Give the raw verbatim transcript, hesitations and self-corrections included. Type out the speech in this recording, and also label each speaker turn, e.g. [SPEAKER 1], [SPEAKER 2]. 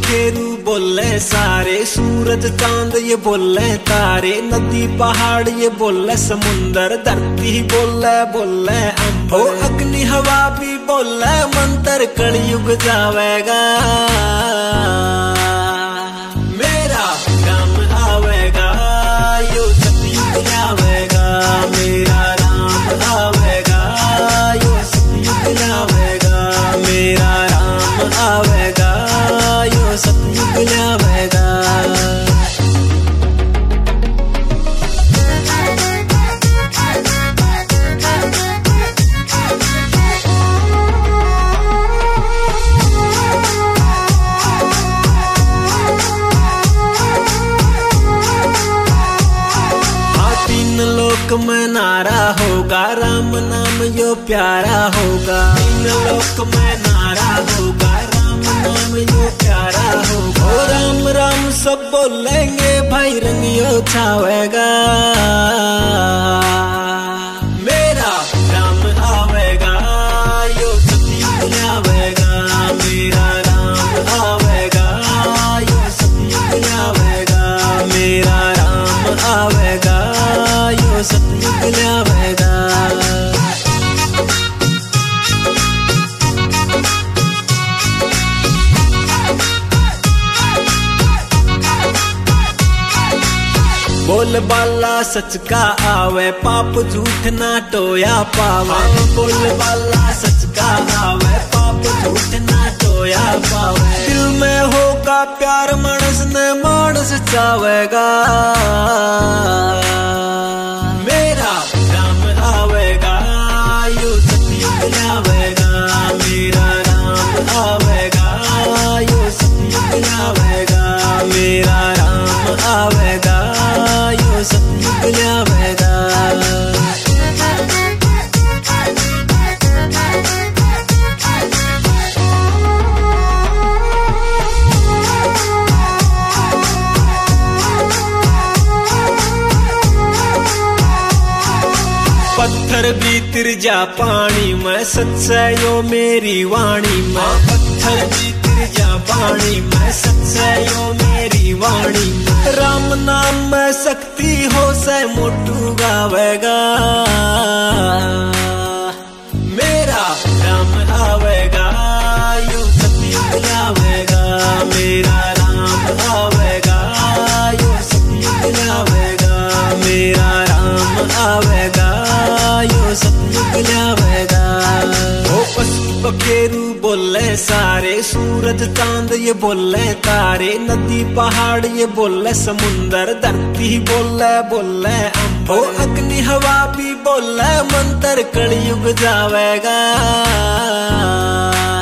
[SPEAKER 1] पखेरू बोले सारे, सूरज चांद ये बोले तारे, नदी पहाड़ ये बोले समुंदर, धरती बोले बोले अंबर, ओ अग्नि हवा भी बोले मंत्र, कलयुग जावेगा मेरा राम आवेगा, यो सतयुग आवेगा, मेरा राम आवेगा, यो सतयुग आवेगा, मेरा राम आवेगा, यो सतयुग आवेगा। लोक में नारा होगा, राम नाम यो प्यारा होगा, तीन लोक में नारा होगा, राम नाम यो प्यारा होगा, ओ राम राम सब बोलेंगे भाई, रंग यो छावेगा मेरा राम आवेगा, यो सतयुग आवेगा, मेरा राम आवेगा, यो सतयुग आवेगा, मेरा राम आवेगा, यो सतयुग आवेगा। बोल बाला सच का आवे, पाप झूठ ना टोया पावे, बोल बाला सच का आवे, पाप झूठ ना टोया पावे, दिल में होगा प्यार मानस ने मानस चावेगा मेरा राम आवेगा, यो सतयुग आवेगा, मेरा राम आवेगा, यो सतयुग आवेगा, मेरा राम आवेगा, यो सतयुग आवेगा। पत्थर भी तिर जा पानी में, सच्चाइयो मेरी वाणी में, पत्थर भी तिर जा पानी में, सच्चाइयो मेरी वाणी में, राम नाम में शक्ति हो से मोटू गावेगा मेरा राम आवेगा, यो सतयुग आवेगा, मेरा राम आवेगा, यो सतयुग आवेगा, मेरा राम आवेगा, यो सतयुग आवेगा। ओ पशु पखेरू बोले सारे, सूरज चांद ये बोले तारे, नदी पहाड़ ये बोले समुंदर, धरती बोले बोले अंबर, ओ अग्नि हवा भी बोले मंत्र, कलयुग जावेगा।